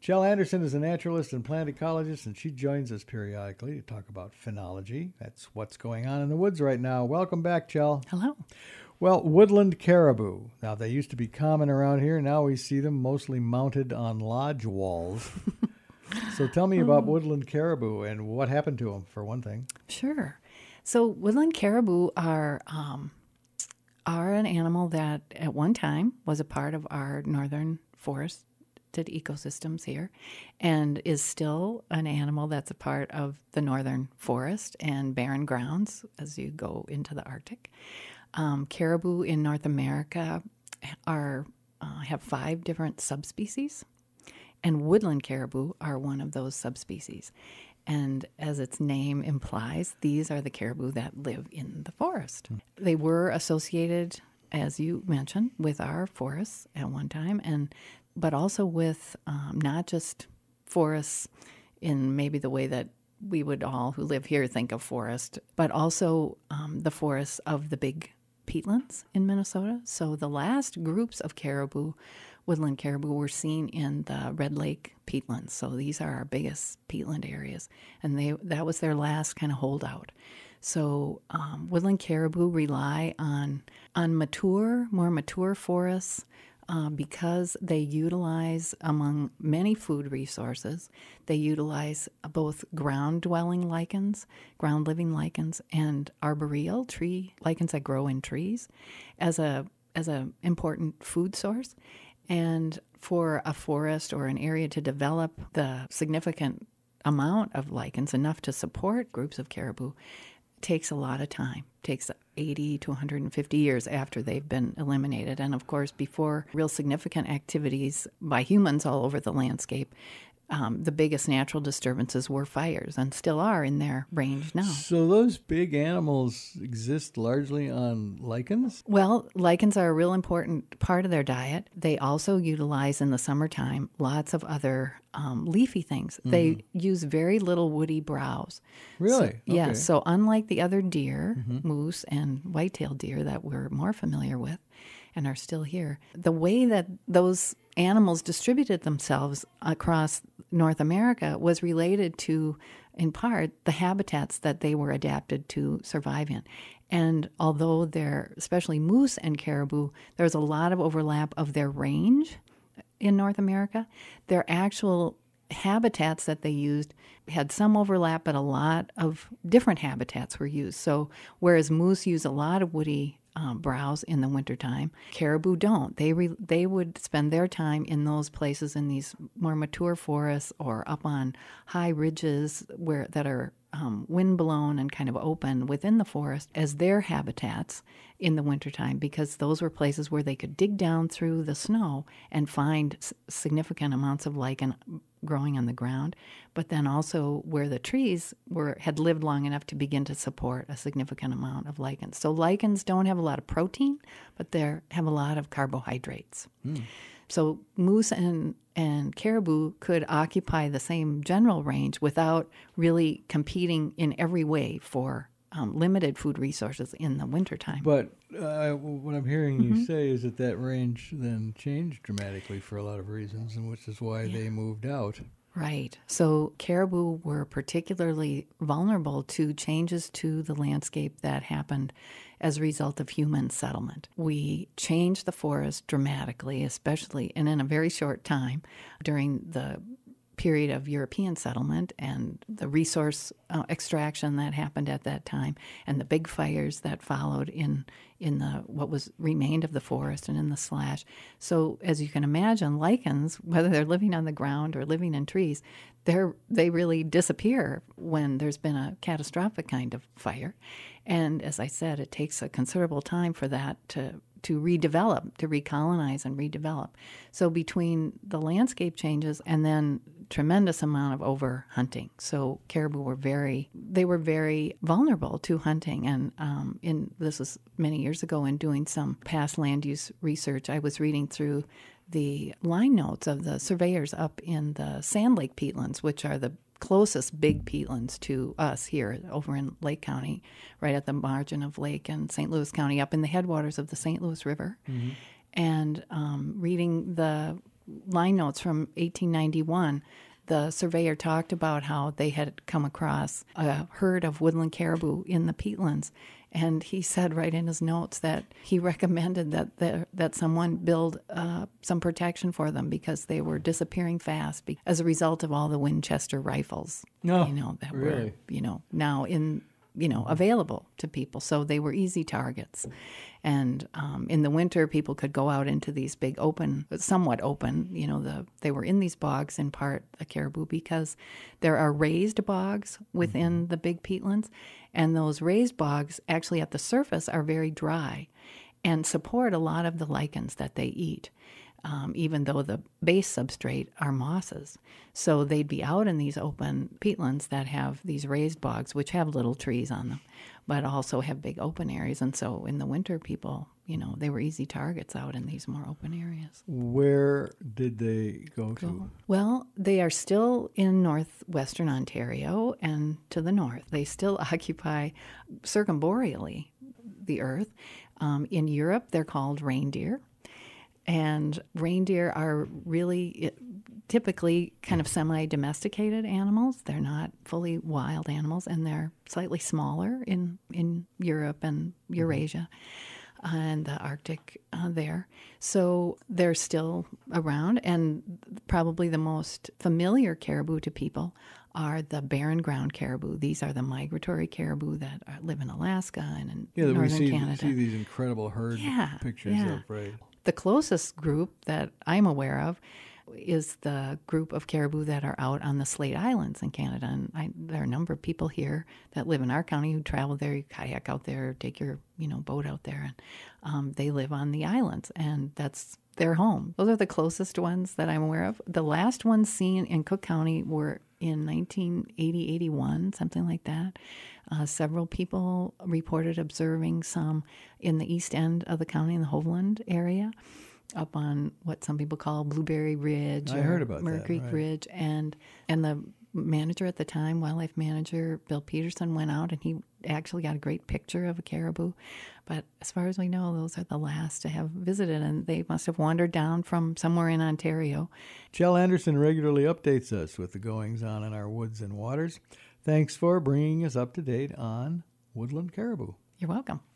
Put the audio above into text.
Chell Anderson is a naturalist and plant ecologist, and she joins us periodically to talk about phenology. That's what's going on in the woods right now. Welcome back, Chell. Hello. Well, woodland caribou. Now, they used to be common around here. Now we see them mostly mounted on lodge walls. So tell me about woodland caribou and what happened to them, for one thing. Sure. So woodland caribou are an animal that at one time was a part of our northern forested ecosystems here and is still an animal that's a part of the northern forest and barren grounds as you go into the Arctic. Caribou in North America have 5 different subspecies, and woodland caribou are one of those subspecies. And as its name implies, these are the caribou that live in the forest. They were associated, as you mentioned, with our forests at one time, but also with not just forests in maybe the way that we would all who live here think of forest, but also the forests of the big peatlands in Minnesota. So the last groups of caribou, woodland caribou, were seen in the Red Lake peatlands. So these are our biggest peatland areas, and that was their last kind of holdout. So woodland caribou rely on more mature forests because they utilize, among many food resources, they utilize both ground-dwelling lichens, ground-living lichens, and arboreal tree lichens that grow in trees as a important food source. And for a forest or an area to develop the significant amount of lichens, enough to support groups of caribou, takes a lot of time. Takes 80 to 150 years after they've been eliminated. And of course, before real significant activities by humans all over the landscape, the biggest natural disturbances were fires and still are in their range now. So those big animals exist largely on lichens? Well, lichens are a real important part of their diet. They also utilize in the summertime lots of other leafy things. Mm-hmm. They use very little woody browse. Really? So, yeah, so unlike the other deer, moose, and white-tailed deer that we're more familiar with and are still here, the way that those animals distributed themselves across North America was related to, in part, the habitats that they were adapted to survive in. And although especially moose and caribou, there's a lot of overlap of their range in North America, their actual habitats that they used had some overlap, but a lot of different habitats were used. So whereas moose use a lot of woody browse in the wintertime, caribou don't. They would spend their time in those places in these more mature forests or up on high ridges that are wind-blown and kind of open within the forest as their habitats in the wintertime, because those were places where they could dig down through the snow and find significant amounts of lichen growing on the ground, but then also where the trees had lived long enough to begin to support a significant amount of lichens. So lichens don't have a lot of protein, but they have a lot of carbohydrates. So moose and caribou could occupy the same general range without really competing in every way for limited food resources in the wintertime. But what I'm hearing you say is that range then changed dramatically for a lot of reasons, and which is why they moved out. Right. So caribou were particularly vulnerable to changes to the landscape that happened as a result of human settlement. We changed the forest dramatically, especially, and in a very short time during the period of European settlement and the resource extraction that happened at that time, and the big fires that followed in the what was remained of the forest and in the slash. So as you can imagine, lichens, whether they're living on the ground or living in trees, they really disappear when there's been a catastrophic kind of fire. And as I said, it takes a considerable time for that to redevelop, to recolonize and redevelop. So between the landscape changes and then tremendous amount of over-hunting. So caribou were very vulnerable to hunting. And this was many years ago in doing some past land use research. I was reading through the line notes of the surveyors up in the Sand Lake peatlands, which are the closest big peatlands to us here over in Lake County, right at the margin of Lake and St. Louis County, up in the headwaters of the St. Louis River. Mm-hmm. And reading the line notes from 1891, the surveyor talked about how they had come across a herd of woodland caribou in the peatlands. And he said right in his notes that he recommended that someone build some protection for them because they were disappearing fast as a result of all the Winchester rifles, that really? were, now available to people. So they were easy targets. And in the winter, people could go out into these big somewhat open, they were in these bogs in part, the caribou, because there are raised bogs within the big peatlands. And those raised bogs actually at the surface are very dry and support a lot of the lichens that they eat. Even though the base substrate are mosses. So they'd be out in these open peatlands that have these raised bogs, which have little trees on them, but also have big open areas. And so in the winter, people, they were easy targets out in these more open areas. Where did they go to? Well, they are still in northwestern Ontario and to the north. They still occupy circumboreally the earth. In Europe, they're called reindeer. And reindeer are really typically kind of semi-domesticated animals. They're not fully wild animals, and they're slightly smaller in Europe and Eurasia and the Arctic there. So they're still around, and probably the most familiar caribou to people are the barren ground caribou. These are the migratory caribou that live in Alaska and in northern Canada. We see these incredible herd pictures of, right? The closest group that I'm aware of is the group of caribou that are out on the Slate Islands in Canada. And there are a number of people here that live in our county who travel there, you kayak out there, take your boat out there, and they live on the islands, and that's their home. Those are the closest ones that I'm aware of. The last ones seen in Cook County were in 1980, 81, something like that. Several people reported observing some in the east end of the county, in the Hoveland area, up on what some people call Blueberry Ridge. I heard about Murray that, Creek right. Ridge. And the manager at the time, wildlife manager Bill Peterson, went out and he actually got a great picture of a caribou. But as far as we know, those are the last to have visited, and they must have wandered down from somewhere in Ontario. Kjell Anderson regularly updates us with the goings-on in our woods and waters. Thanks for bringing us up to date on woodland caribou. You're welcome.